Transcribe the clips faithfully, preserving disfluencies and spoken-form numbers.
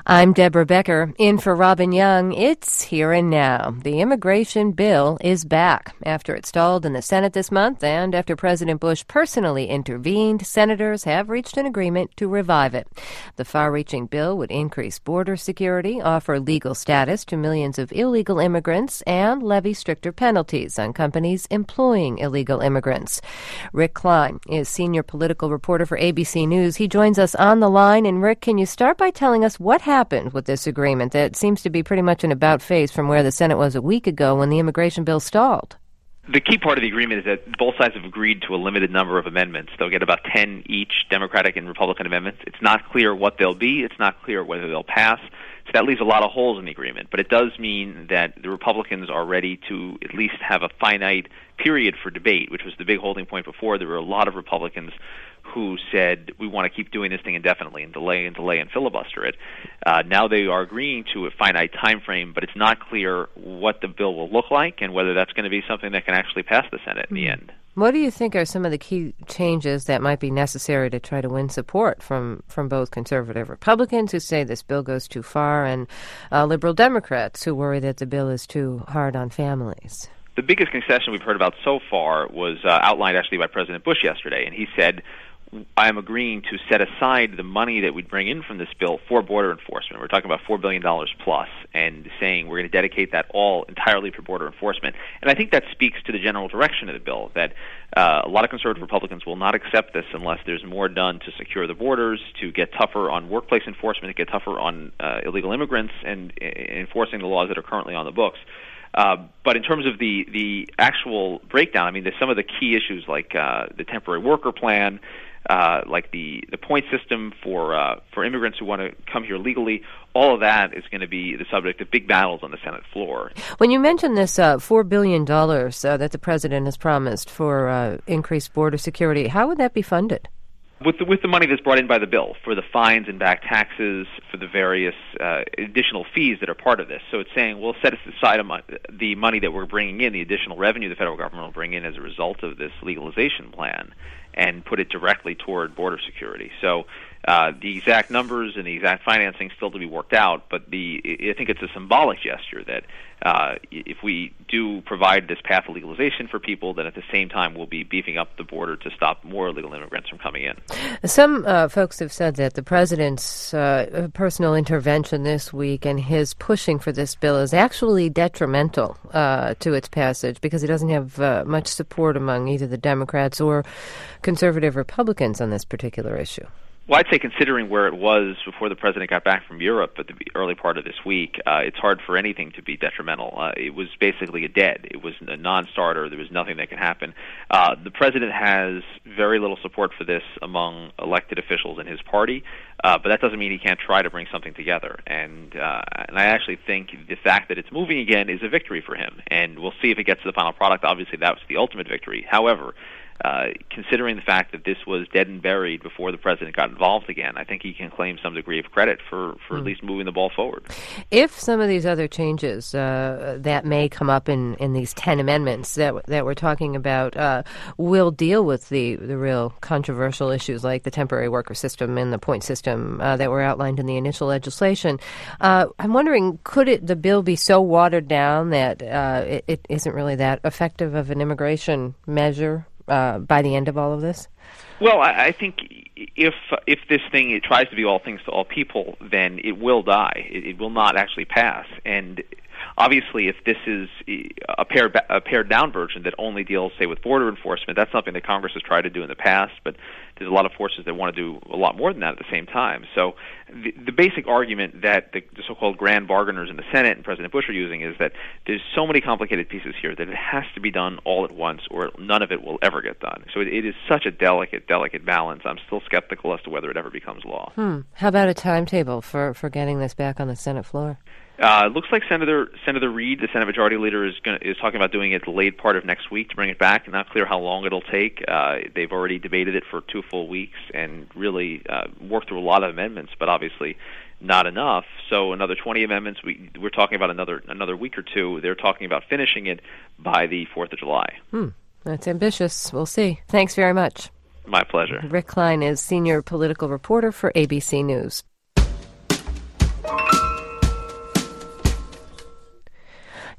I'm Deborah Becker, in for Robin Young. It's here and now. The immigration bill is back. After it stalled in the Senate this month and after President Bush personally intervened, senators have reached an agreement to revive it. The far-reaching bill would increase border security, offer legal status to millions of illegal immigrants, and levy stricter penalties on companies employing illegal immigrants. Rick Klein is senior political reporter for A B C News. He joins us on the line. And Rick, can you start by telling us what happened happened with this agreement that seems to be pretty much an about-face from where the Senate was a week ago when the immigration bill stalled? The key part of the agreement is that both sides have agreed to a limited number of amendments. They'll get about ten each, Democratic and Republican amendments. It's not clear what they'll be. It's not clear whether they'll pass. So that leaves a lot of holes in the agreement. But it does mean that the Republicans are ready to at least have a finite period for debate, which was the big holding point before. There were a lot of Republicans who said, we want to keep doing this thing indefinitely and delay and delay and filibuster it. Uh, now they are agreeing to a finite time frame, but it's not clear what the bill will look like and whether that's going to be something that can actually pass the Senate in the end. What do you think are some of the key changes that might be necessary to try to win support from, from both conservative Republicans who say this bill goes too far and uh, liberal Democrats who worry that the bill is too hard on families? The biggest concession we've heard about so far was uh, outlined actually by President Bush yesterday, and he said, I am agreeing to set aside the money that we'd bring in from this bill for border enforcement. We're talking about four billion dollars plus, and saying we're going to dedicate that all entirely for border enforcement. And I think that speaks to the general direction of the bill, that uh, a lot of conservative Republicans will not accept this unless there's more done to secure the borders, to get tougher on workplace enforcement, to get tougher on uh, illegal immigrants, and uh, enforcing the laws that are currently on the books. Uh, but in terms of the, the actual breakdown, I mean, there's some of the key issues like uh, the temporary worker plan, Uh, like the, the point system for uh, for immigrants who want to come here legally. All of that is going to be the subject of big battles on the Senate floor. When you mentioned this uh, four billion dollars uh, that the president has promised for uh, increased border security, how would that be funded? With the, with the money that's brought in by the bill, for the fines and back taxes, for the various uh, additional fees that are part of this. So it's saying we'll set aside the money that we're bringing in, the additional revenue the federal government will bring in as a result of this legalization plan, and put it directly toward border security. So uh, the exact numbers and the exact financing still to be worked out, but the I think it's a symbolic gesture that uh, if we do provide this path of legalization for people, then at the same time we'll be beefing up the border to stop more illegal immigrants from coming in. Some uh, folks have said that the president's uh, personal intervention this week and his pushing for this bill is actually detrimental uh, to its passage because he doesn't have uh, much support among either the Democrats or conservative Republicans on this particular issue. Well, I'd say considering where it was before the president got back from Europe at the early part of this week, uh, it's hard for anything to be detrimental. Uh, it was basically a dead. It was a non-starter. There was nothing that could happen. Uh, the president has very little support for this among elected officials in his party, uh, but that doesn't mean he can't try to bring something together. And, uh, and I actually think the fact that it's moving again is a victory for him. And we'll see if it gets to the final product. Obviously, that was the ultimate victory. However, Uh, considering the fact that this was dead and buried before the president got involved again, I think he can claim some degree of credit for, for mm. at least moving the ball forward. If some of these other changes uh, that may come up in, in these ten amendments that that we're talking about uh, will deal with the, the real controversial issues like the temporary worker system and the point system uh, that were outlined in the initial legislation, uh, I'm wondering, could it the bill be so watered down that uh, it, it isn't really that effective of an immigration measure Uh, by the end of all of this? Well, I, I think if if this thing it tries to be all things to all people, then it will die. It, it will not actually pass. And obviously, if this is a pared, a pared down version that only deals, say, with border enforcement, that's something that Congress has tried to do in the past, but there's a lot of forces that want to do a lot more than that at the same time. So the, the basic argument that the, the so-called grand bargainers in the Senate and President Bush are using is that there's so many complicated pieces here that it has to be done all at once or none of it will ever get done. So it, it is such a delicate, delicate balance. I'm still skeptical as to whether it ever becomes law. Hmm. How about a timetable for, for getting this back on the Senate floor? Uh, it looks like Senator Senator Reid, the Senate Majority Leader, is gonna, is talking about doing it the late part of next week to bring it back. Not clear how long it'll take. Uh, they've already debated it for two full weeks and really uh, worked through a lot of amendments, but obviously not enough. So another twenty amendments. We, we're talking about another another week or two. They're talking about finishing it by the fourth of July. Hmm. That's ambitious. We'll see. Thanks very much. My pleasure. Rick Klein is senior political reporter for A B C News.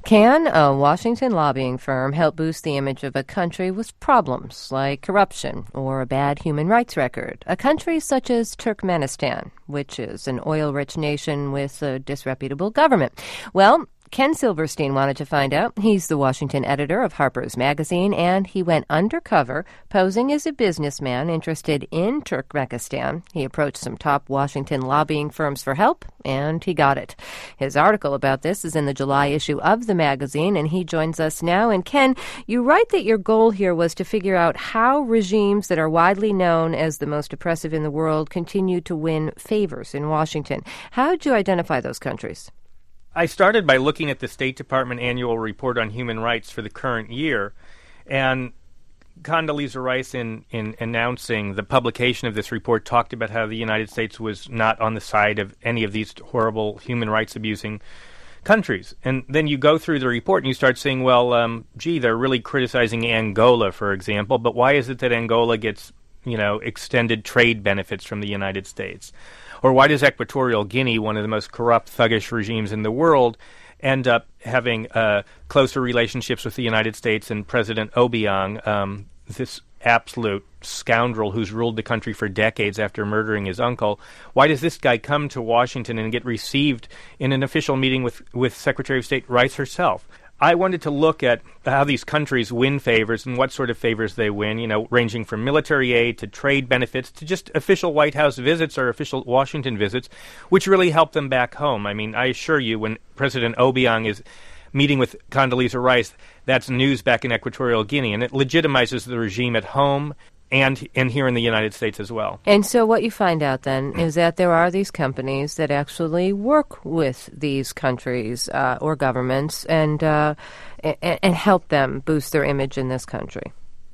Can a Washington lobbying firm help boost the image of a country with problems like corruption or a bad human rights record? A country such as Turkmenistan, which is an oil-rich nation with a disreputable government. Well, Ken Silverstein wanted to find out. He's the Washington editor of Harper's Magazine, and he went undercover, posing as a businessman interested in Turkmenistan. He approached some top Washington lobbying firms for help, and he got it. His article about this is in the July issue of the magazine, and he joins us now. And Ken, you write that your goal here was to figure out how regimes that are widely known as the most oppressive in the world continue to win favors in Washington. How did you identify those countries? I started by looking at the State Department Annual Report on Human Rights for the current year, and Condoleezza Rice, in, in announcing the publication of this report, talked about how the United States was not on the side of any of these horrible human rights abusing countries. And then you go through the report and you start saying, well, um, gee, they're really criticizing Angola, for example, but why is it that Angola gets, you know, extended trade benefits from the United States? Or why does Equatorial Guinea, one of the most corrupt, thuggish regimes in the world, end up having uh, closer relationships with the United States and President Obiang, um, this absolute scoundrel who's ruled the country for decades after murdering his uncle? Why does this guy come to Washington and get received in an official meeting with, with Secretary of State Rice herself? I wanted to look at how these countries win favors and what sort of favors they win, you know, ranging from military aid to trade benefits to just official White House visits or official Washington visits, which really help them back home. I mean, I assure you, when President Obiang is meeting with Condoleezza Rice, that's news back in Equatorial Guinea, and it legitimizes the regime at home and and here in the United States as well. And so what you find out then is that there are these companies that actually work with these countries uh, or governments and, uh, and and help them boost their image in this country.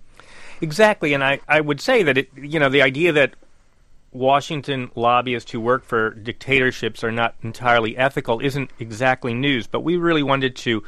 Exactly, and I, I would say that, it, you know, the idea that Washington lobbyists who work for dictatorships are not entirely ethical isn't exactly news, but we really wanted to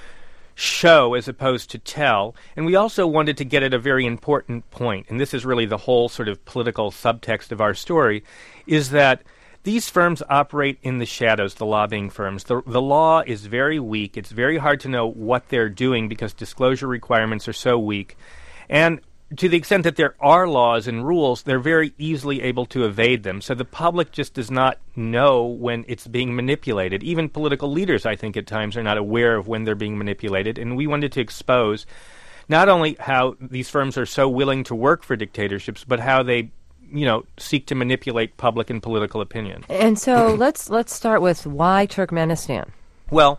show as opposed to tell. And we also wanted to get at a very important point, and this is really the whole sort of political subtext of our story, is that these firms operate in the shadows, the lobbying firms. The, the law is very weak. It's very hard to know what they're doing because disclosure requirements are so weak. And to the extent that there are laws and rules, they're very easily able to evade them. So the public just does not know when it's being manipulated. Even political leaders, I think, at times are not aware of when they're being manipulated. And we wanted to expose not only how these firms are so willing to work for dictatorships, but how they, you know, seek to manipulate public and political opinion. And so let's let's start with why Turkmenistan? Well,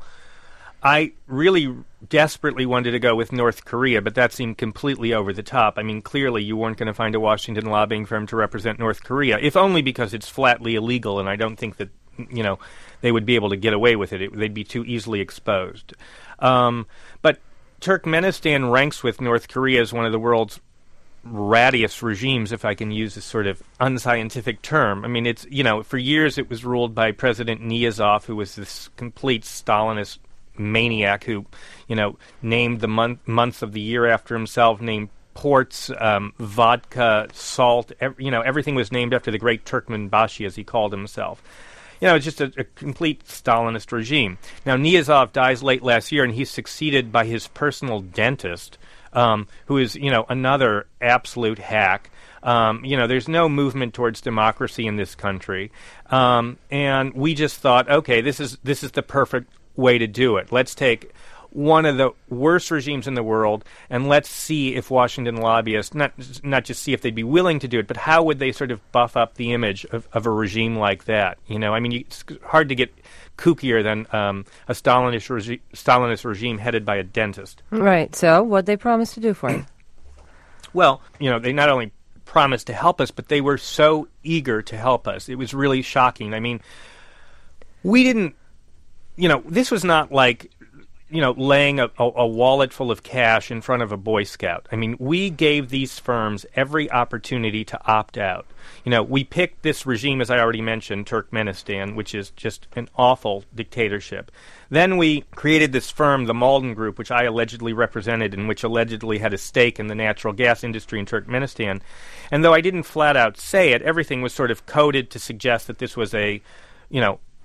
I really desperately wanted to go with North Korea, but that seemed completely over the top. I mean, clearly you weren't going to find a Washington lobbying firm to represent North Korea, if only because it's flatly illegal, and I don't think that, you know, they would be able to get away with it. it they'd be too easily exposed. Um, but Turkmenistan ranks with North Korea as one of the world's rattiest regimes, if I can use this sort of unscientific term. I mean, it's, you know, for years it was ruled by President Niyazov, who was this complete Stalinist maniac who, you know, named the month, months of the year after himself, named ports, um, vodka, salt, ev- you know, everything was named after the great Turkmenbashi, as he called himself. You know, it's just a, a complete Stalinist regime. Now, Niyazov dies late last year, and he's succeeded by his personal dentist, um, who is, you know, another absolute hack. Um, you know, there's no movement towards democracy in this country. Um, and we just thought, okay, this is this is the perfect way to do it. Let's take one of the worst regimes in the world, and let's see if Washington lobbyists, not not just see if they'd be willing to do it, but how would they sort of buff up the image of, of a regime like that? You know, I mean, you, it's hard to get kookier than um, a Stalinist, regi- Stalinist regime headed by a dentist. Right. So what'd they promise to do for you? Well, you know, they not only promised to help us, but they were so eager to help us. It was really shocking. I mean, we didn't, you know, this was not like, you know, laying a, a, a wallet full of cash in front of a Boy Scout. I mean, we gave these firms every opportunity to opt out. You know, we picked this regime, as I already mentioned, Turkmenistan, which is just an awful dictatorship. Then we created this firm, the Malden Group, which I allegedly represented and which allegedly had a stake in the natural gas industry in Turkmenistan. And though I didn't flat out say it, everything was sort of coded to suggest that this was a, you know,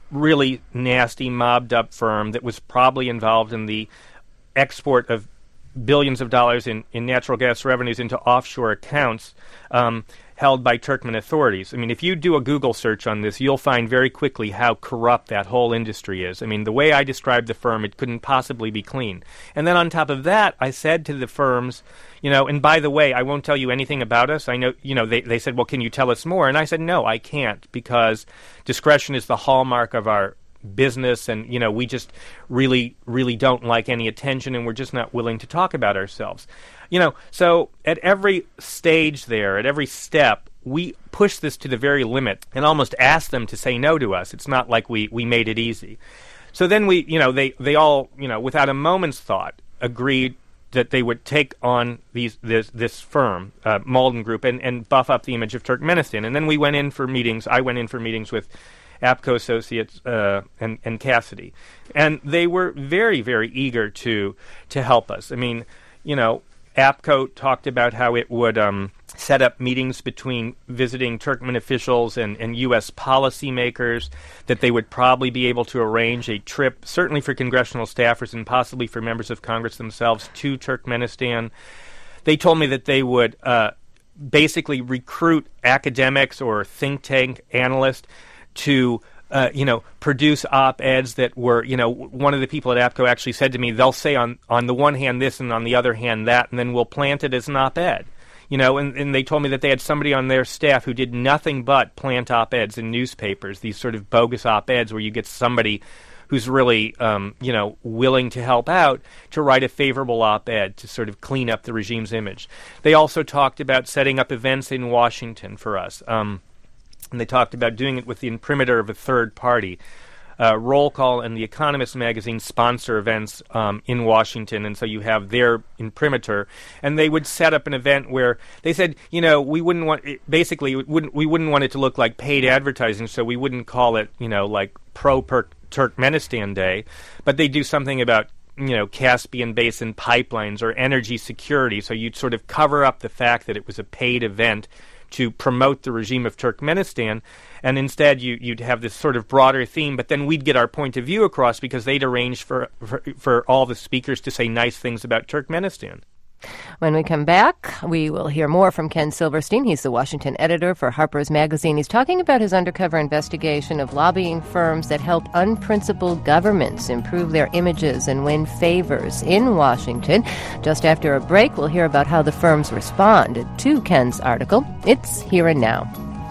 really nasty, mobbed-up firm that was probably involved in the export of billions of dollars in, in natural gas revenues into offshore accounts um, held by Turkmen authorities. I mean, if you do a Google search on this, you'll find very quickly how corrupt that whole industry is. I mean, the way I described the firm, it couldn't possibly be clean. And then on top of that, I said to the firms, you know, and by the way, I won't tell you anything about us. I know, you know, they, they said, well, can you tell us more? And I said, no, I can't, because discretion is the hallmark of our business, and you know we just really really don't like any attention, and we're just not willing to talk about ourselves. You know, so at every stage there, at every step, we push this to the very limit and almost ask them to say no to us. It's not like we we made it easy. So then we, you know, they they all, you know, without a moment's thought, agreed that they would take on these this this firm, uh, Malden Group, and and buff up the image of Turkmenistan. And then we went in for meetings. I went in for meetings with APCO Associates uh, and, and Cassidy. And they were very, very eager to to help us. I mean, you know, APCO talked about how it would um, set up meetings between visiting Turkmen officials and, and U S policymakers, that they would probably be able to arrange a trip, certainly for congressional staffers and possibly for members of Congress themselves, to Turkmenistan. They told me that they would uh, basically recruit academics or think tank analysts to, uh, you know, produce op-eds that were, you know, one of the people at APCO actually said to me, they'll say on, on the one hand this and on the other hand that, and then we'll plant it as an op-ed. You know, and, and they told me that they had somebody on their staff who did nothing but plant op-eds in newspapers, these sort of bogus op-eds where you get somebody who's really, um, you know, willing to help out to write a favorable op-ed to sort of clean up the regime's image. They also talked about setting up events in Washington for us. Um, And they talked about doing it with the imprimatur of a third party. Uh, Roll Call and The Economist magazine sponsor events um, in Washington, and so you have their imprimatur. And they would set up an event where they said, you know, we wouldn't want it, basically it wouldn't we wouldn't want it to look like paid advertising, so we wouldn't call it, you know, like pro Turkmenistan Day, but they do something about, you know, Caspian Basin pipelines or energy security. So you'd sort of cover up the fact that it was a paid event to promote the regime of Turkmenistan, and instead you, you'd have this sort of broader theme, but then we'd get our point of view across because they'd arrange for, for, for all the speakers to say nice things about Turkmenistan. When we come back, we will hear more from Ken Silverstein. He's the Washington editor for Harper's Magazine. He's talking about his undercover investigation of lobbying firms that help unprincipled governments improve their images and win favors in Washington. Just after a break, we'll hear about how the firms responded to Ken's article. It's Here and Now.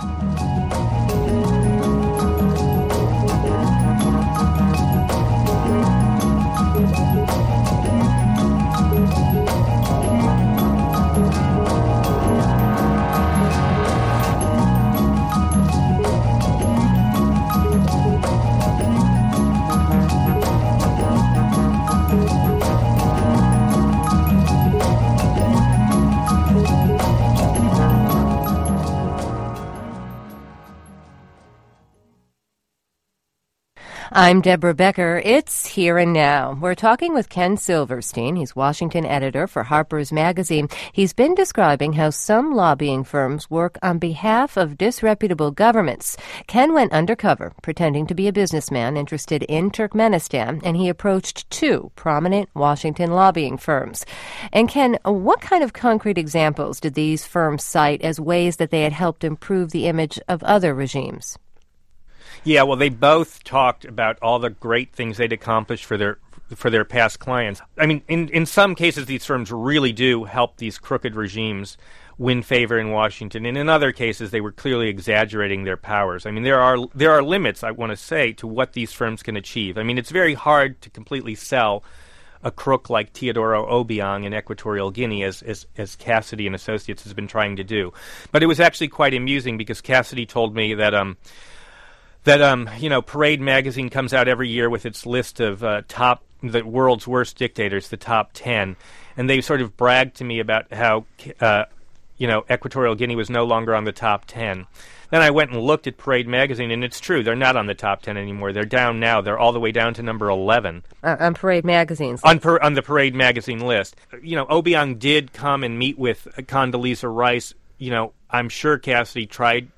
I'm Deborah Becker. It's Here and Now. We're talking with Ken Silverstein. He's Washington editor for Harper's Magazine. He's been describing how some lobbying firms work on behalf of disreputable governments. Ken went undercover, pretending to be a businessman interested in Turkmenistan, and he approached two prominent Washington lobbying firms. And Ken, what kind of concrete examples did these firms cite as ways that they had helped improve the image of other regimes? Yeah, well, they both talked about all the great things they'd accomplished for their for their past clients. I mean, in, in some cases, these firms really do help these crooked regimes win favor in Washington, and in other cases, they were clearly exaggerating their powers. I mean, there are there are limits, I want to say, to what these firms can achieve. I mean, it's very hard to completely sell a crook like Teodoro Obiang in Equatorial Guinea, as, as as Cassidy and Associates has been trying to do. But it was actually quite amusing because Cassidy told me that um. That, um, you know, Parade magazine comes out every year with its list of uh, top, the world's worst dictators, the top ten. And they sort of bragged to me about how, uh, you know, Equatorial Guinea was no longer on the top ten. Then I went and looked at Parade magazine, and it's true, they're not on the top ten anymore. They're down now. They're all the way down to number eleven. Uh, on Parade magazine's on, per, on the Parade magazine list. You know, Obiang did come and meet with Condoleezza Rice. You know, I'm sure Cassidy tried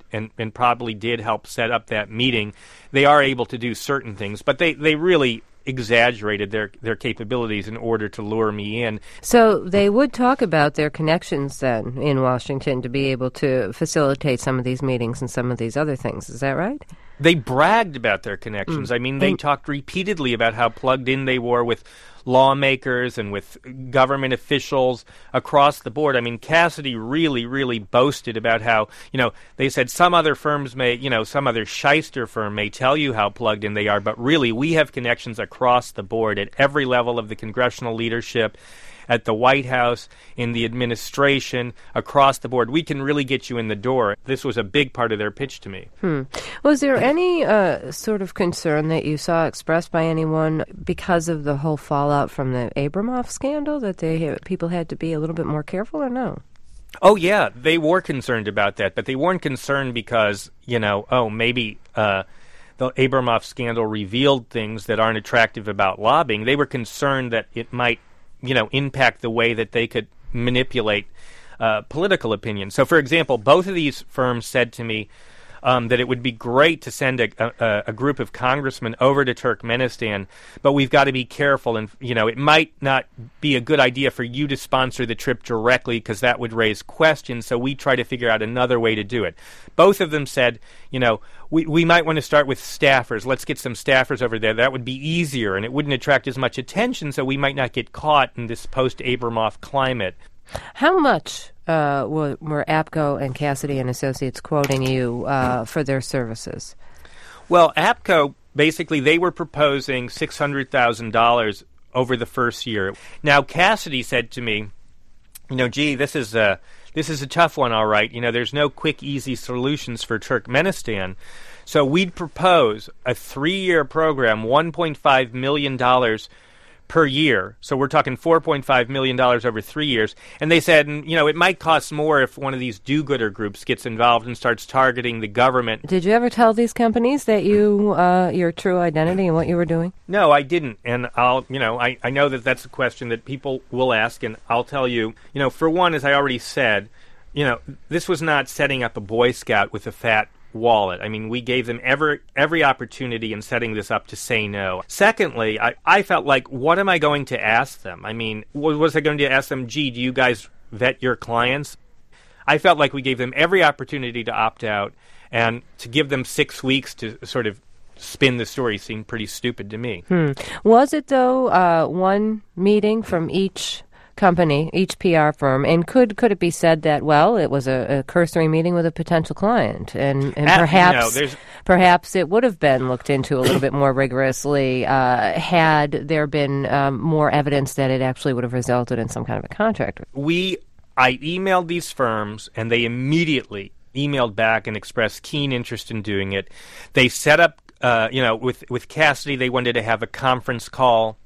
and, and probably did help set up that meeting. They are able to do certain things, but they, they really exaggerated their, their capabilities in order to lure me in. So they would talk about their connections then in Washington to be able to facilitate some of these meetings and some of these other things. Is that right? They bragged about their connections. Mm. I mean, they mm. talked repeatedly about how plugged in they were with lawmakers and with government officials across the board. I mean, Cassidy really, really boasted about how, you know, they said some other firms may, you know, some other shyster firm may tell you how plugged in they are, but really we have connections across the board at every level of the congressional leadership, at the White House, in the administration, across the board. We can really get you in the door. This was a big part of their pitch to me. Hmm. Was there any uh, sort of concern that you saw expressed by anyone because of the whole fallout from the Abramoff scandal, that they people had to be a little bit more careful, or no? Oh, yeah, they were concerned about that, but they weren't concerned because, you know, oh, maybe uh, the Abramoff scandal revealed things that aren't attractive about lobbying. They were concerned that it might, you know, impact the way that they could manipulate uh, political opinion. So, for example, both of these firms said to me um, that it would be great to send a, a, a group of congressmen over to Turkmenistan, but we've got to be careful. And, you know, it might not be a good idea for you to sponsor the trip directly because that would raise questions, so we try to figure out another way to do it. Both of them said, you know, we, we might want to start with staffers. Let's get some staffers over there. That would be easier, and it wouldn't attract as much attention, so we might not get caught in this post-Abramoff climate. How much uh, were, were APCO and Cassidy and Associates quoting you uh, for their services? Well, APCO, basically, they were proposing six hundred thousand dollars over the first year. Now, Cassidy said to me, you know, gee, this is a, this is a tough one, all right. You know, there's no quick, easy solutions for Turkmenistan. So we'd propose a three-year program, one point five million dollars per year. So we're talking four point five million dollars over three years. And they said, you know, it might cost more if one of these do-gooder groups gets involved and starts targeting the government. Did you ever tell these companies that you, uh, your true identity and what you were doing? No, I didn't. And I'll, you know, I, I know that that's a question that people will ask, and I'll tell you, you know, for one, as I already said, you know, this was not setting up a Boy Scout with a fat wallet. I mean, we gave them every every opportunity in setting this up to say no. Secondly, I, I felt like, what am I going to ask them? I mean, was I going to ask them, gee, do you guys vet your clients? I felt like we gave them every opportunity to opt out, and to give them six weeks to sort of spin the story seemed pretty stupid to me. Hmm. Was it, though, uh, one meeting from each company, each P R firm, and could could it be said that, well, it was a, a cursory meeting with a potential client, and, and At, perhaps you know, perhaps it would have been looked into a little bit more rigorously uh, had there been um, more evidence that it actually would have resulted in some kind of a contract? We, I emailed these firms, and they immediately emailed back and expressed keen interest in doing it. They set up, uh, you know, with, with Cassidy, they wanted to have a conference call.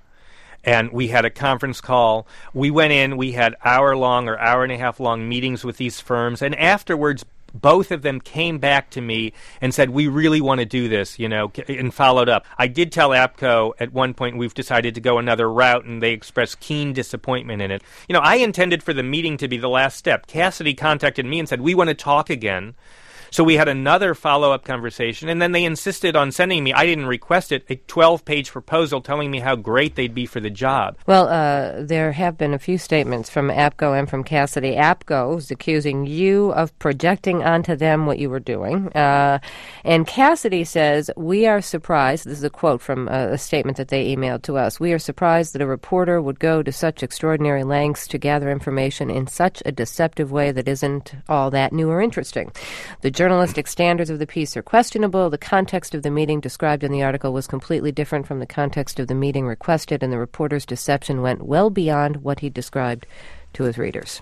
And we had a conference call. We went in, we had hour-long or hour-and-a-half-long meetings with these firms. And afterwards, both of them came back to me and said, we really want to do this, you know, and followed up. I did tell APCO at one point we've decided to go another route, and they expressed keen disappointment in it. You know, I intended for the meeting to be the last step. Cassidy contacted me and said, we want to talk again. So we had another follow-up conversation, and then they insisted on sending me, I didn't request it, a twelve-page proposal telling me how great they'd be for the job. Well, uh, there have been a few statements from APCO and from Cassidy. APCO is accusing you of projecting onto them what you were doing. Uh, and Cassidy says, we are surprised, this is a quote from a, a statement that they emailed to us, we are surprised that a reporter would go to such extraordinary lengths to gather information in such a deceptive way that isn't all that new or interesting. The journalistic standards of the piece are questionable. The context of the meeting described in the article was completely different from the context of the meeting requested, and the reporter's deception went well beyond what he described to his readers.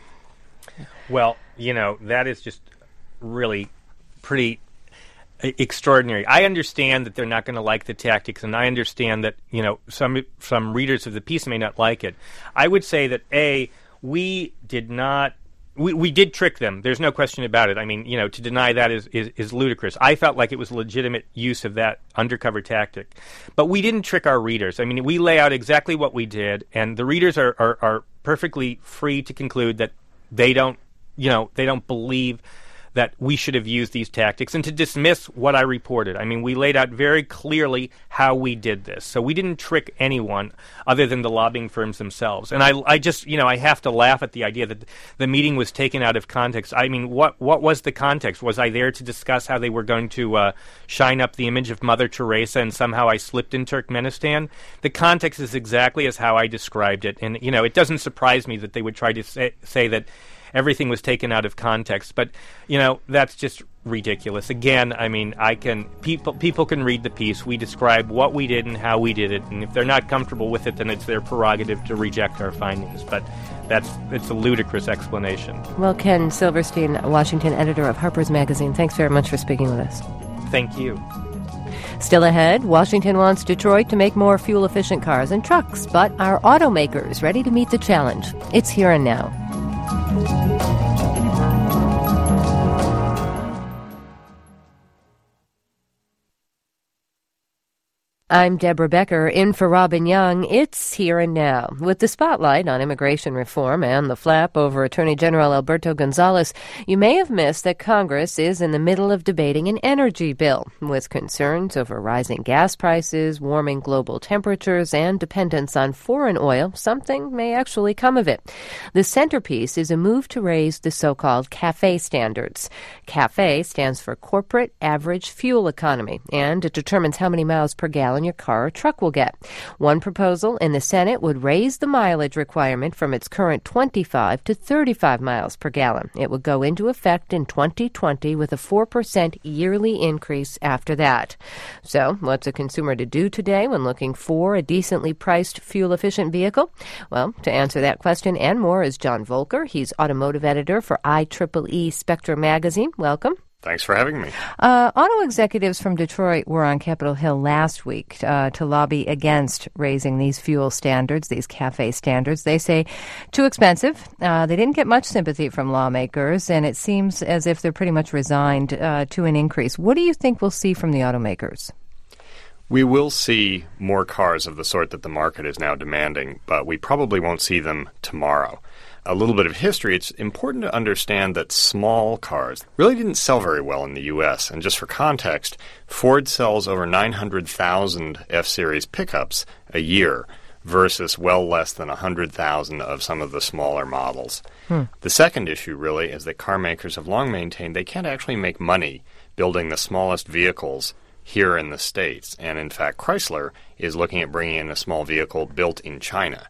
Well, you know, that is just really pretty extraordinary. I understand that they're not going to like the tactics, and I understand that, you know, some some readers of the piece may not like it. I would say that, A, we did not We we did trick them. There's no question about it. I mean, you know, to deny that is, is, is ludicrous. I felt like it was legitimate use of that undercover tactic. But we didn't trick our readers. I mean, we lay out exactly what we did, and the readers are, are, are perfectly free to conclude that they don't, you know, they don't believe that we should have used these tactics and to dismiss what I reported. I mean, we laid out very clearly how we did this. So we didn't trick anyone other than the lobbying firms themselves. And I, I just, you know, I have to laugh at the idea that the meeting was taken out of context. I mean, what what was the context? Was I there to discuss how they were going to uh, shine up the image of Mother Teresa and somehow I slipped in Turkmenistan? The context is exactly as how I described it. And, you know, it doesn't surprise me that they would try to say, say that everything was taken out of context. But, you know, that's just ridiculous. Again, I mean, I can people people can read the piece. We describe what we did and how we did it. And if they're not comfortable with it, then it's their prerogative to reject our findings. But that's it's a ludicrous explanation. Well, Ken Silverstein, Washington editor of Harper's Magazine, thanks very much for speaking with us. Thank you. Still ahead, Washington wants Detroit to make more fuel-efficient cars and trucks, but are automakers ready to meet the challenge? It's Here and Now. I'm Deborah Becker, in for Robin Young. It's Here and Now. With the spotlight on immigration reform and the flap over Attorney General Alberto Gonzales, you may have missed that Congress is in the middle of debating an energy bill, with concerns over rising gas prices, warming global temperatures, and dependence on foreign oil. Something may actually come of it. The centerpiece is a move to raise the so-called CAFE standards. CAFE stands for Corporate Average Fuel Economy, and it determines how many miles per gallon your car or truck will get. One proposal in the Senate would raise the mileage requirement from its current twenty-five to thirty-five miles per gallon. It would go into effect in twenty twenty with a four percent yearly increase after that. So, what's a consumer to do today when looking for a decently priced fuel-efficient vehicle? Well, to answer that question and more is John Volker. He's automotive editor for I triple E Spectrum magazine. Welcome. Thanks for having me. Uh, auto executives from Detroit were on Capitol Hill last week uh, to lobby against raising these fuel standards, these CAFE standards. They say too expensive. Uh, they didn't get much sympathy from lawmakers, and it seems as if they're pretty much resigned uh, to an increase. What do you think we'll see from the automakers? We will see more cars of the sort that the market is now demanding, but we probably won't see them tomorrow. A little bit of history, it's important to understand that small cars really didn't sell very well in the U S. And just for context, Ford sells over nine hundred thousand F-Series pickups a year versus well less than one hundred thousand of some of the smaller models. Hmm. The second issue, really, is that car makers have long maintained they can't actually make money building the smallest vehicles here in the States. And in fact, Chrysler is looking at bringing in a small vehicle built in China.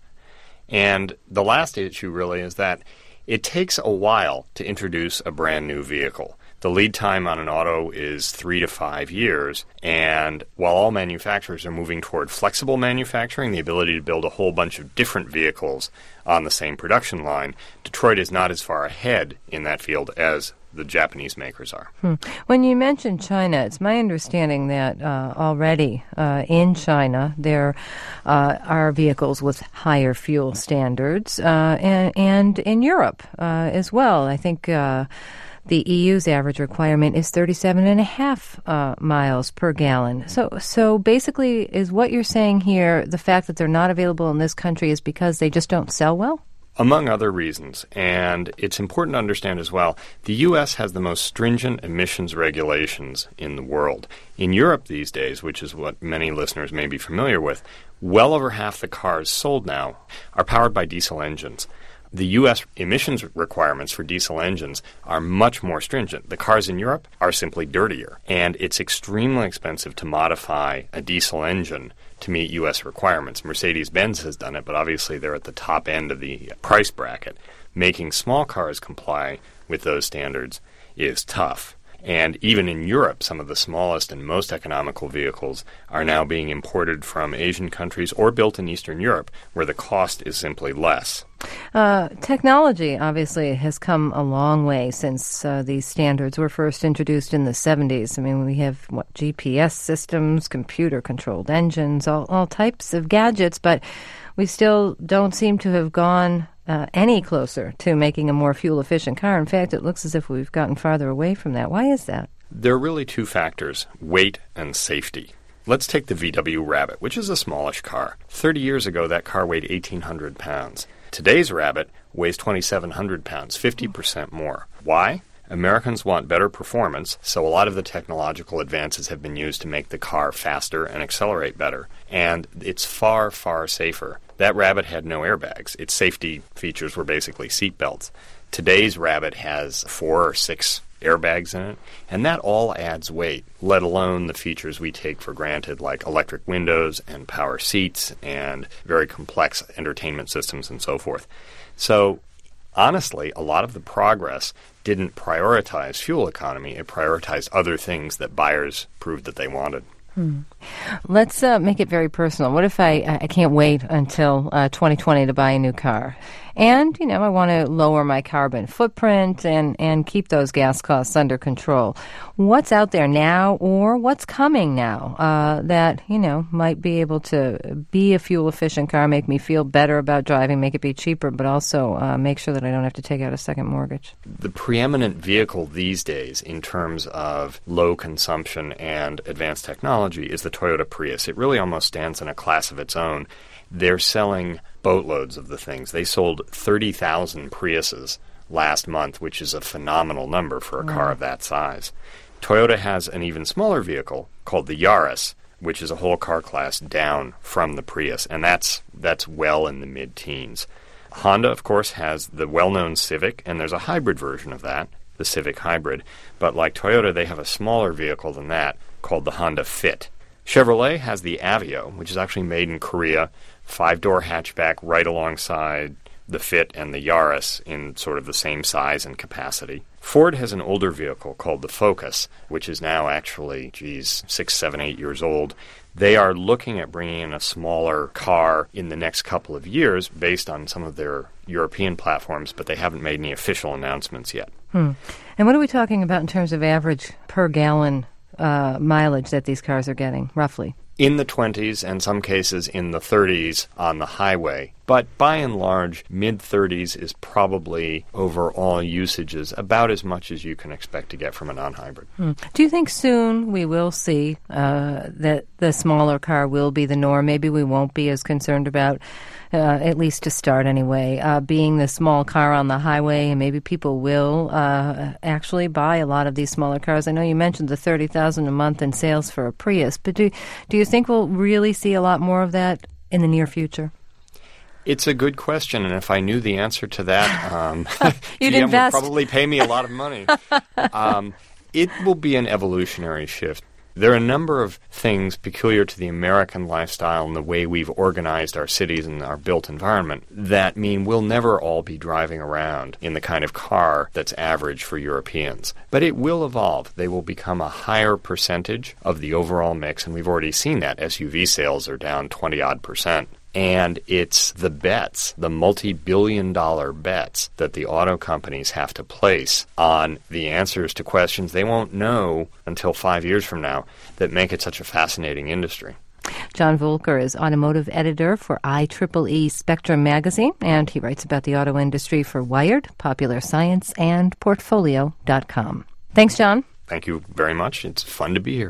And the last issue really is that it takes a while to introduce a brand new vehicle. The lead time on an auto is three to five years, and while all manufacturers are moving toward flexible manufacturing, the ability to build a whole bunch of different vehicles on the same production line, Detroit is not as far ahead in that field as the Japanese makers are. Hmm. When you mentioned China, it's my understanding that uh, already uh, in China there uh, are vehicles with higher fuel standards, uh, and, and in Europe uh, as well. I think uh, the E U's average requirement is thirty-seven and a half uh, miles per gallon. So, so basically, is what you're saying here the fact that they're not available in this country is because they just don't sell well? Among other reasons, and it's important to understand as well, the U S has the most stringent emissions regulations in the world. In Europe these days, which is what many listeners may be familiar with, well over half the cars sold now are powered by diesel engines. The U S emissions requirements for diesel engines are much more stringent. The cars in Europe are simply dirtier, and it's extremely expensive to modify a diesel engine to meet U S requirements. Mercedes-Benz has done it, but obviously they're at the top end of the price bracket. Making small cars comply with those standards is tough. And even in Europe, some of the smallest and most economical vehicles are now being imported from Asian countries or built in Eastern Europe, where the cost is simply less. Uh, technology, obviously, has come a long way since uh, these standards were first introduced in the seventies. I mean, we have, what, G P S systems, computer-controlled engines, all, all types of gadgets, but we still don't seem to have gone Uh, any closer to making a more fuel-efficient car. In fact, it looks as if we've gotten farther away from that. Why is that? There are really two factors, weight and safety. Let's take the V W Rabbit, which is a smallish car. Thirty years ago, that car weighed eighteen hundred pounds. Today's Rabbit weighs twenty-seven hundred pounds, fifty percent more. Why? Americans want better performance, so a lot of the technological advances have been used to make the car faster and accelerate better. And it's far, far safer. That Rabbit had no airbags. Its safety features were basically seat belts. Today's Rabbit has four or six airbags in it, and that all adds weight, let alone the features we take for granted like electric windows and power seats and very complex entertainment systems and so forth. So honestly, a lot of the progress didn't prioritize fuel economy. It prioritized other things that buyers proved that they wanted. Hmm. Let's uh, make it very personal. What if I, I can't wait until uh, twenty twenty to buy a new car? And, you know, I want to lower my carbon footprint and, and keep those gas costs under control. What's out there now or what's coming now uh, that, you know, might be able to be a fuel-efficient car, make me feel better about driving, make it be cheaper, but also uh, make sure that I don't have to take out a second mortgage? The preeminent vehicle these days in terms of low consumption and advanced technology is the Toyota Prius. It really almost stands in a class of its own. They're selling boatloads of the things. They sold thirty thousand Priuses last month, which is a phenomenal number for a wow. car of that size. Toyota has an even smaller vehicle called the Yaris, which is a whole car class down from the Prius, and that's that's well in the mid-teens. Honda, of course, has the well-known Civic, and there's a hybrid version of that, the Civic Hybrid. But like Toyota, they have a smaller vehicle than that called the Honda Fit. Chevrolet has the Aveo, which is actually made in Korea, five-door hatchback right alongside the Fit and the Yaris in sort of the same size and capacity. Ford has an older vehicle called the Focus, which is now actually, geez, six, seven, eight years old. They are looking at bringing in a smaller car in the next couple of years based on some of their European platforms, but they haven't made any official announcements yet. Hmm. And what are we talking about in terms of average per gallon uh, mileage that these cars are getting, roughly? In the twenties and some cases in the thirties on the highway. But by and large, mid-thirties is probably, over all usages, about as much as you can expect to get from a non-hybrid. Hmm. Do you think soon we will see uh, that the smaller car will be the norm? Maybe we won't be as concerned about, uh, at least to start anyway, uh, being the small car on the highway, and maybe people will uh, actually buy a lot of these smaller cars. I know you mentioned the thirty thousand dollars a month in sales for a Prius, but do, do you think we'll really see a lot more of that in the near future? It's a good question, and if I knew the answer to that, um, You'd G M invest. would probably pay me a lot of money. um, it will be an evolutionary shift. There are a number of things peculiar to the American lifestyle and the way we've organized our cities and our built environment that mean we'll never all be driving around in the kind of car that's average for Europeans. But it will evolve. They will become a higher percentage of the overall mix, and we've already seen that. S U V sales are down twenty-odd percent. And it's the bets, the multi-billion dollar bets that the auto companies have to place on the answers to questions they won't know until five years from now that make it such a fascinating industry. John Voelker is automotive editor for I triple E Spectrum magazine, and he writes about the auto industry for Wired, Popular Science, and Portfolio dot com. Thanks, John. Thank you very much. It's fun to be here.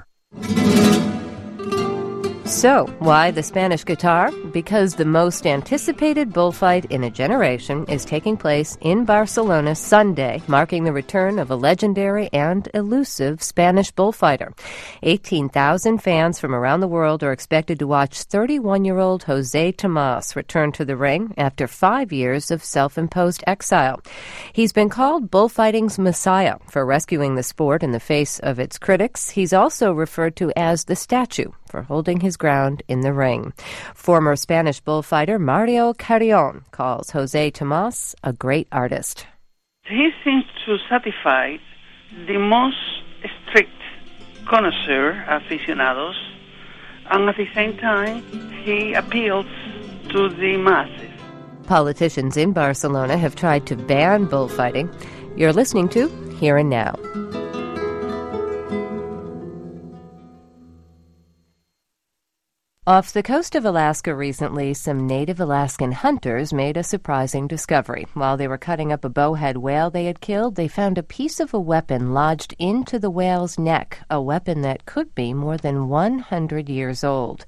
So, why the Spanish guitar? Because the most anticipated bullfight in a generation is taking place in Barcelona Sunday, marking the return of a legendary and elusive Spanish bullfighter. eighteen thousand fans from around the world are expected to watch thirty-one-year-old Jose Tomas return to the ring after five years of self-imposed exile. He's been called bullfighting's messiah for rescuing the sport in the face of its critics. He's also referred to as the statue for holding his ground in the ring. Former Spanish bullfighter Mario Carrion calls Jose Tomas a great artist. He seems to satisfy the most strict connoisseur aficionados, and at the same time, he appeals to the masses. Politicians in Barcelona have tried to ban bullfighting. You're listening to Here and Now. Off the coast of Alaska recently, some native Alaskan hunters made a surprising discovery. While they were cutting up a bowhead whale they had killed, they found a piece of a weapon lodged into the whale's neck, a weapon that could be more than one hundred years old.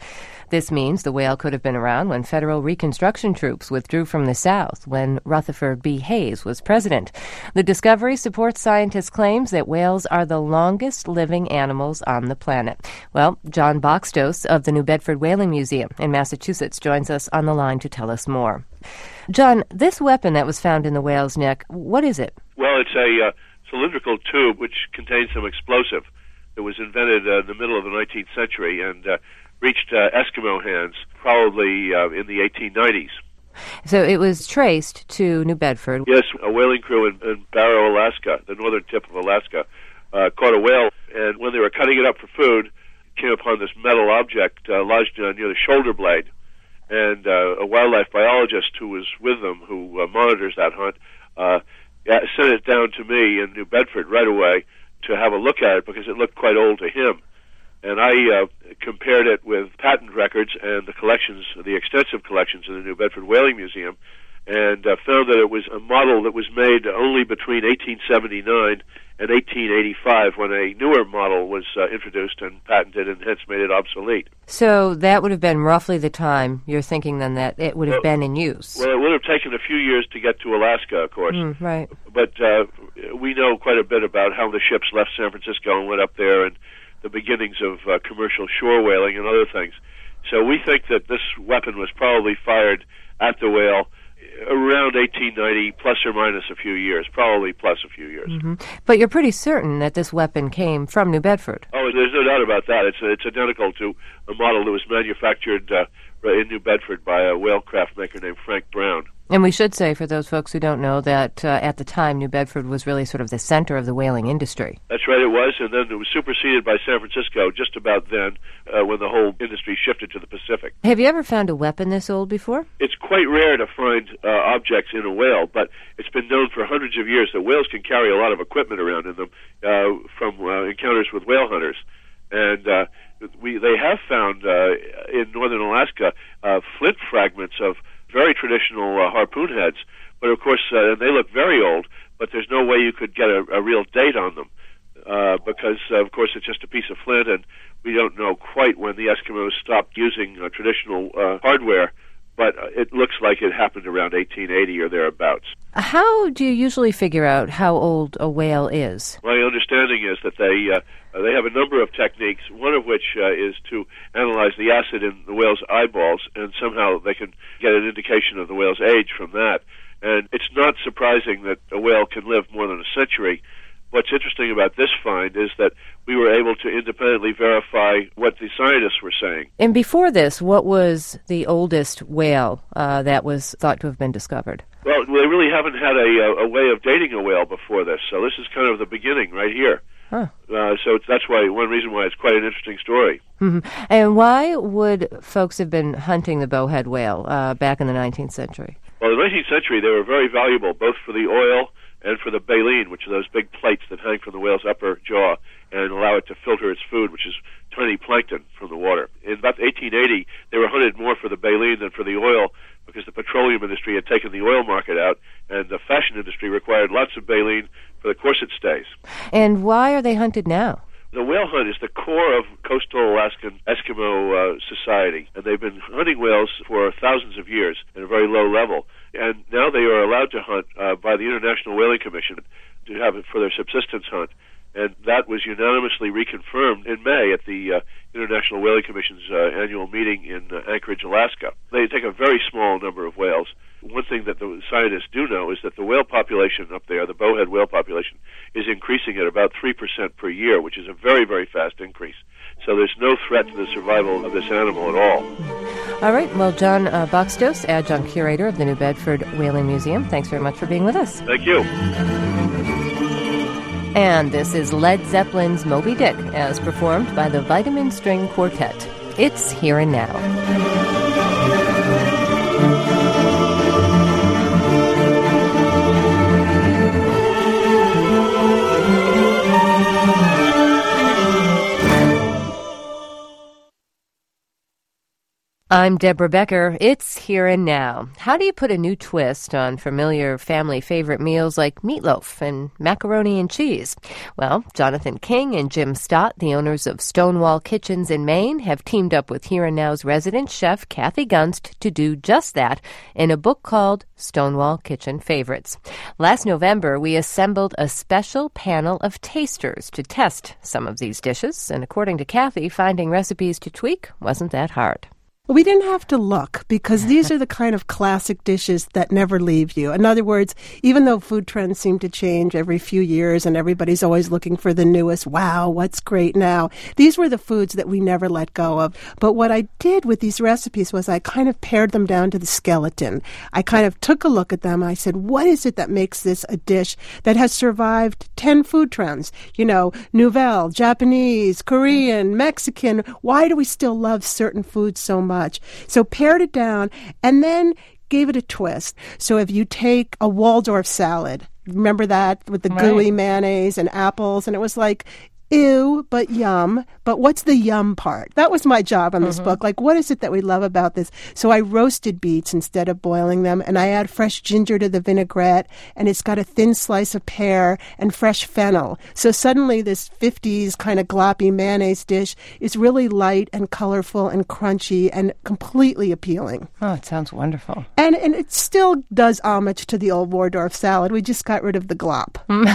This means the whale could have been around when federal Reconstruction troops withdrew from the South, when Rutherford B. Hayes was president. The discovery supports scientists' claims that whales are the longest living animals on the planet. Well, John Boxtos of the New Bedford Whaling Museum in Massachusetts joins us on the line to tell us more. John, this weapon that was found in the whale's neck, what is it? Well, it's a uh, cylindrical tube which contains some explosive that was invented uh, in the middle of the nineteenth century and uh, reached uh, Eskimo hands probably uh, in the eighteen nineties. So it was traced to New Bedford. Yes, a whaling crew in, in Barrow, Alaska, the northern tip of Alaska, uh, caught a whale, and when they were cutting it up for food, came upon this metal object uh, lodged uh, near the shoulder blade. And uh, a wildlife biologist who was with them, who uh, monitors that hunt, uh, sent it down to me in New Bedford right away to have a look at it because it looked quite old to him. And I uh, compared it with patent records and the collections, the extensive collections in the New Bedford Whaling Museum, and uh, found that it was a model that was made only between eighteen seventy-nine and eighteen eighty-five, when a newer model was uh, introduced and patented and hence made it obsolete. So that would have been roughly the time you're thinking then that it would have well, been in use. Well, it would have taken a few years to get to Alaska, of course. Mm, right. But uh, we know quite a bit about how the ships left San Francisco and went up there, and the beginnings of uh, commercial shore whaling and other things. So we think that this weapon was probably fired at the whale around eighteen ninety, plus or minus a few years, probably plus a few years. Mm-hmm. But you're pretty certain that this weapon came from New Bedford. Oh, there's no doubt about that. It's it's identical to a model that was manufactured uh, in New Bedford by a whalecraft maker named Frank Brown. And we should say, for those folks who don't know, that uh, at the time, New Bedford was really sort of the center of the whaling industry. That's right, it was, and then it was superseded by San Francisco just about then, uh, when the whole industry shifted to the Pacific. Have you ever found a weapon this old before? It's quite rare to find uh, objects in a whale, but it's been known for hundreds of years that whales can carry a lot of equipment around in them uh, from uh, encounters with whale hunters. And uh, we they have found uh, in northern Alaska uh, flint fragments of very traditional uh, harpoon heads, but of course uh, they look very old, but there's no way you could get a, a real date on them uh, because uh, of course it's just a piece of flint, and we don't know quite when the Eskimos stopped using uh, traditional uh, hardware, but it looks like it happened around eighteen eighty or thereabouts. How do you usually figure out how old a whale is? My understanding is that they uh, they have a number of techniques, one of which uh, is to analyze the acid in the whale's eyeballs, and somehow they can get an indication of the whale's age from that. And it's not surprising that a whale can live more than a century. What's interesting about this find is that we were able to independently verify what the scientists were saying. And before this, what was the oldest whale uh, that was thought to have been discovered? Well, they really haven't had a, a way of dating a whale before this, so this is kind of the beginning right here. Huh. Uh, so it's, that's why one reason why it's quite an interesting story. Mm-hmm. And why would folks have been hunting the bowhead whale uh, back in the nineteenth century? Well, in the nineteenth century, they were very valuable, both for the oil and for the baleen, which are those big plates that hang from the whale's upper jaw and allow it to filter its food, which is tiny plankton from the water. In about eighteen eighty, they were hunted more for the baleen than for the oil because the petroleum industry had taken the oil market out, and the fashion industry required lots of baleen for the corset stays. And why are they hunted now? The whale hunt is the core of coastal Alaskan Eskimo uh, society, and they've been hunting whales for thousands of years at a very low level. And now they are allowed to hunt uh, by the International Whaling Commission to have it for their subsistence hunt. And that was unanimously reconfirmed in May at the uh, International Whaling Commission's uh, annual meeting in uh, Anchorage, Alaska. They take a very small number of whales. One thing that the scientists do know is that the whale population up there, the bowhead whale population, is increasing at about three percent per year, which is a very, very fast increase. So there's no threat to the survival of this animal at all. All right. Well, John uh, Boxtos, Adjunct Curator of the New Bedford Whaling Museum, thanks very much for being with us. Thank you. And this is Led Zeppelin's Moby Dick, as performed by the Vitamin String Quartet. It's Here and Now. I'm Deborah Becker. It's Here and Now. How do you put a new twist on familiar family favorite meals like meatloaf and macaroni and cheese? Well, Jonathan King and Jim Stott, the owners of Stonewall Kitchens in Maine, have teamed up with Here and Now's resident chef Kathy Gunst to do just that in a book called Stonewall Kitchen Favorites. Last November, we assembled a special panel of tasters to test some of these dishes, and according to Kathy, finding recipes to tweak wasn't that hard. We didn't have to look because these are the kind of classic dishes that never leave you. In other words, even though food trends seem to change every few years and everybody's always looking for the newest, wow, what's great now, these were the foods that we never let go of. But what I did with these recipes was I kind of pared them down to the skeleton. I kind of took a look at them. I said, what is it that makes this a dish that has survived ten food trends? You know, Nouvelle, Japanese, Korean, Mexican. Why do we still love certain foods so much? So pared it down and then gave it a twist. So if you take a Waldorf salad, remember that with the right. gooey mayonnaise and apples, and it was like, ew, but yum. But what's the yum part? That was my job on this mm-hmm. book. Like, what is it that we love about this? So I roasted beets instead of boiling them, and I add fresh ginger to the vinaigrette, and it's got a thin slice of pear and fresh fennel. So suddenly this fifties kind of gloppy mayonnaise dish is really light and colorful and crunchy and completely appealing. Oh, it sounds wonderful. And and it still does homage to the old Waldorf salad. We just got rid of the glop.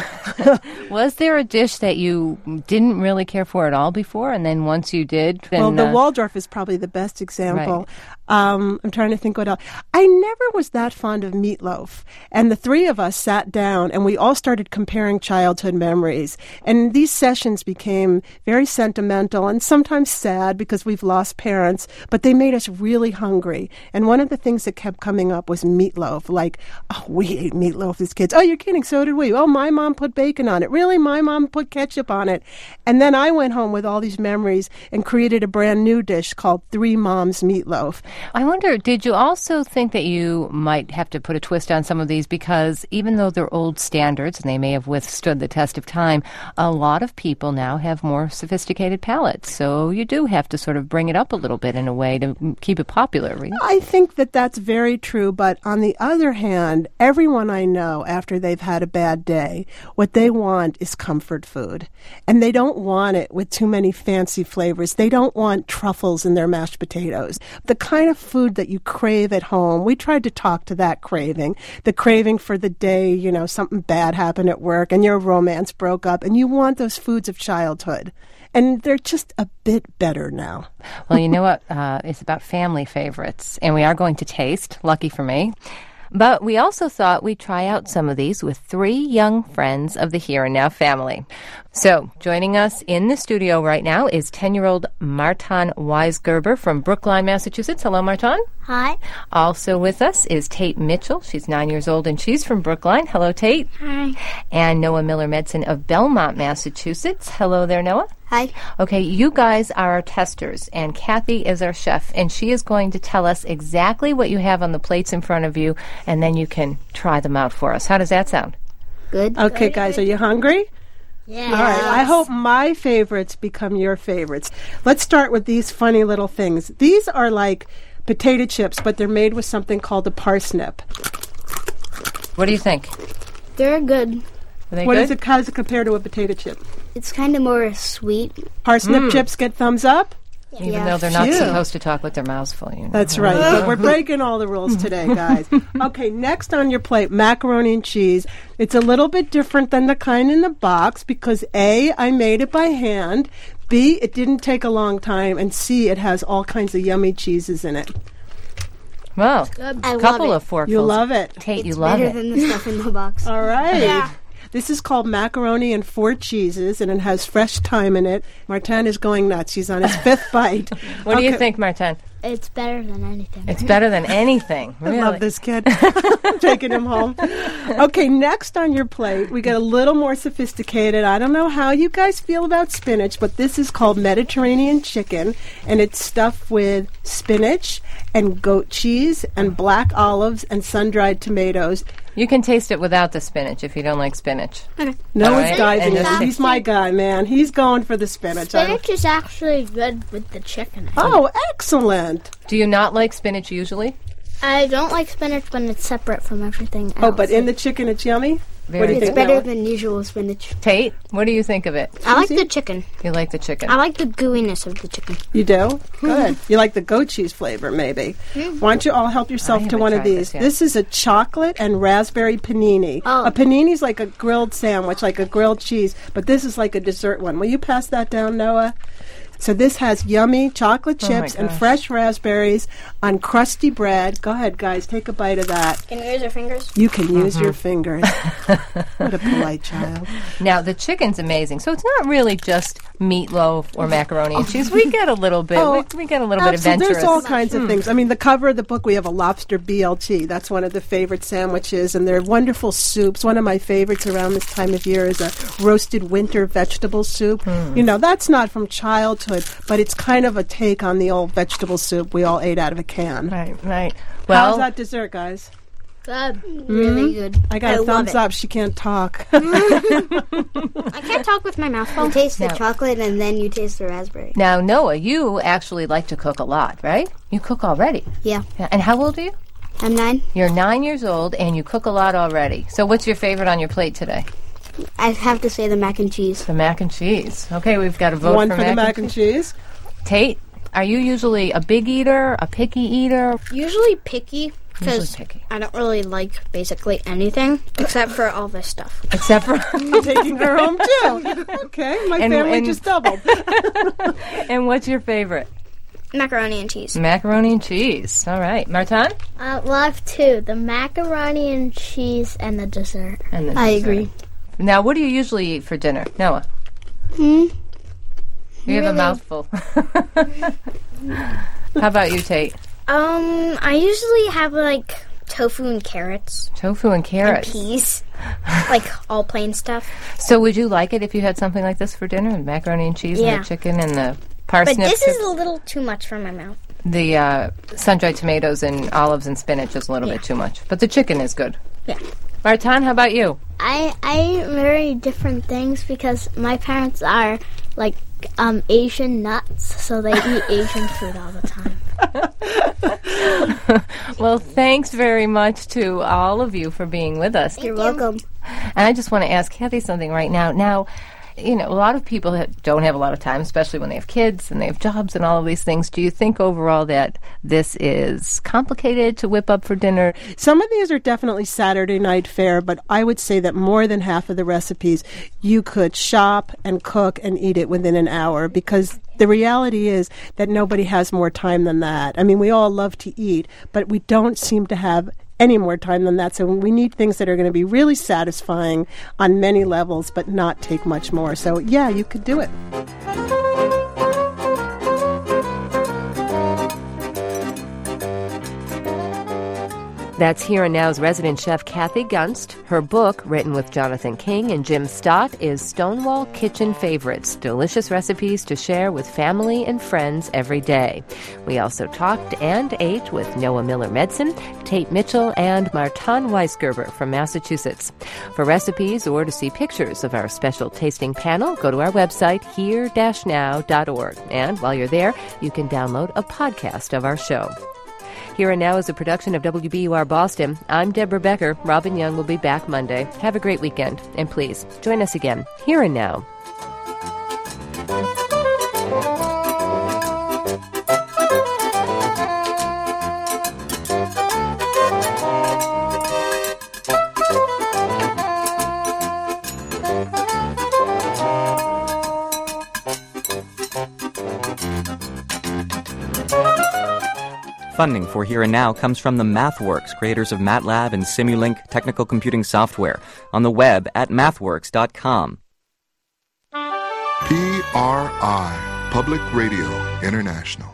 Was there a dish that you didn't really care for at all before, and then once you did, then, well, the uh, Waldorf is probably the best example. Right. Um, I'm trying to think what else. I never was that fond of meatloaf, and the three of us sat down and we all started comparing childhood memories. And these sessions became very sentimental and sometimes sad because we've lost parents, but they made us really hungry. And one of the things that kept coming up was meatloaf. Like, oh, we ate meatloaf as kids. Oh, you're kidding? So did we. Oh, my mom put bacon on it. Really? My mom put ketchup on it. And then I went home with all these memories and created a brand new dish called Three Moms Meatloaf. I wonder, did you also think that you might have to put a twist on some of these because even though they're old standards and they may have withstood the test of time, a lot of people now have more sophisticated palates. So you do have to sort of bring it up a little bit in a way to keep it popular. Right? I think that that's very true. But on the other hand, everyone I know after they've had a bad day, what they want is comfort food. And they don't want it with too many fancy flavors. They don't want truffles in their mashed potatoes. The kind of food that you crave at home, we tried to talk to that craving. The craving for the day, you know, something bad happened at work and your romance broke up and you want those foods of childhood. And they're just a bit better now. Well, you know what? Uh, it's about family favorites. And we are going to taste, lucky for me. But we also thought we'd try out some of these with three young friends of the Here and Now family. So joining us in the studio right now is ten-year-old Martan Weisgerber from Brookline, Massachusetts. Hello, Martan. Hi. Also with us is Tate Mitchell. She's nine years old, and she's from Brookline. Hello, Tate. Hi. And Noah Miller-Medson of Belmont, Massachusetts. Hello there, Noah. Hi. Okay, you guys are our testers, and Kathy is our chef, and she is going to tell us exactly what you have on the plates in front of you, and then you can try them out for us. How does that sound? Good. Okay, guys, are you hungry? Yeah. All right, I hope my favorites become your favorites. Let's start with these funny little things. These are like potato chips, but they're made with something called a parsnip. What do you think? They're good. Are they what good? is it? How does it compare to a potato chip? It's kind of more sweet. Parsnip Mm. chips get thumbs up? Even Yeah. though they're not Phew. supposed to talk with their mouths full. You know? That's right. But we're breaking all the rules today, guys. Okay, next on your plate, macaroni and cheese. It's a little bit different than the kind in the box because A, I made it by hand. B, it didn't take a long time. And C, it has all kinds of yummy cheeses in it. Well, I a couple love of forkfuls. You love it. Tate, It's you love better it. than the stuff in the box. All right. Yeah. This is called macaroni and four cheeses, and it has fresh thyme in it. Martin is going nuts. He's on his fifth bite. What do you Okay. think, Martin? It's better than anything. It's better than anything. Really. I love this kid. I'm taking him home. Okay, next on your plate, we get a little more sophisticated. I don't know how you guys feel about spinach, but this is called Mediterranean chicken, and it's stuffed with spinach and goat cheese and black olives and sun-dried tomatoes. You can taste it without the spinach if you don't like spinach. Okay. Noah's right. guy, And this- he's my guy, man. He's going for the spinach. I- Spinach is actually good with the chicken. Oh, excellent. Do you not like spinach usually? I don't like spinach when it's separate from everything else. Oh, but in the chicken, it's yummy? Very What do you It's think, better Noah? than usual spinach. Tate, what do you think of it? I like the chicken. You like the chicken? I like the gooiness of the chicken. You do? Good. You like the goat cheese flavor, maybe. Why don't you all help yourself I to haven't one of tried these? this yet. This is a chocolate and raspberry panini. Oh. A panini's like a grilled sandwich, like a grilled cheese, but this is like a dessert one. Will you pass that down, Noah? So this has yummy chocolate Oh my chips and gosh. fresh raspberries on crusty bread. Go ahead, guys, take a bite of that. Can you use your fingers? You can use Mm-hmm. your fingers. What a polite child. Now, the chicken's amazing. So it's not really just meatloaf or macaroni and cheese. We get a little bit. Oh, we, we get a little bit Absolutely. adventurous. There's all kinds of things. I mean, the cover of the book, we have a lobster B L T. That's one of the favorite sandwiches, and they're wonderful soups. One of my favorites around this time of year is a roasted winter vegetable soup. You know, that's not from childhood, but it's kind of a take on the old vegetable soup we all ate out of a can. Right, right. Well, How's that dessert, guys? Good. Really good. I got a love thumbs it. up. She can't talk. I can't talk with my mouth full. You taste the No. chocolate and then you taste the raspberry. now, Noah, you actually like to cook a lot, right? You cook already. Yeah. Yeah. And how old are you? I'm nine. You're nine years old, and you cook a lot already. So what's your favorite on your plate today? I have to say the mac and cheese. The mac and cheese. Okay, we've got a vote One for, for the mac and cheese. Tate, are you usually a big eater, a picky eater? Usually picky because Usually picky. I don't really like basically anything except for all this stuff. Except for... Taking her home, too. Okay, my And- family and- just doubled. And what's your favorite? Macaroni and cheese. Macaroni and cheese. All right. Martin? Uh, well, I have two: the macaroni and cheese and the dessert. And the I dessert. agree. Now, what do you usually eat for dinner? Noah? Hmm. You have a Really? mouthful. How about you, Tate? Um, I usually have like tofu and carrots Tofu and and carrots. peas, like all plain stuff. So would you like it if you had something like this for dinner? Macaroni and cheese Yeah. and the chicken and the But parsnips? this is a little too much for my mouth. The uh, sun-dried tomatoes and olives and spinach is a little Yeah. bit too much. But the chicken is good. Yeah. Martin, how about you? I I eat very different things because my parents are like um, Asian nuts, so they eat Asian food all the time. Well, thanks very much to all of you for being with us. You're welcome. And I just want to ask Kathy something right now. Now, you know, a lot of people ha- don't have a lot of time, especially when they have kids and they have jobs and all of these things. Do you think overall that this is complicated to whip up for dinner? Some of these are definitely Saturday night fare, but I would say that more than half of the recipes you could shop and cook and eat it within an hour, because the reality is that nobody has more time than that. I mean, we all love to eat, but we don't seem to have any more time than that. So we need things that are going to be really satisfying on many levels, but not take much more. So yeah, you could do it. That's Here and Now's resident chef Kathy Gunst. Her book, written with Jonathan King and Jim Stott, is Stonewall Kitchen Favorites, delicious recipes to share with family and friends every day. We also talked and ate with Noah Miller-Medson, Tate Mitchell, and Martin Weisgerber from Massachusetts. For recipes or to see pictures of our special tasting panel, go to our website, here dash now dot org. And while you're there, you can download a podcast of our show. Here and Now is a production of W B U R Boston. I'm Deborah Becker. Robin Young will be back Monday. Have a great weekend. And please, join us again, Here and Now. Funding for Here and Now comes from the MathWorks, creators of MATLAB and Simulink technical computing software, on the web at mathworks dot com. P R I, Public Radio International.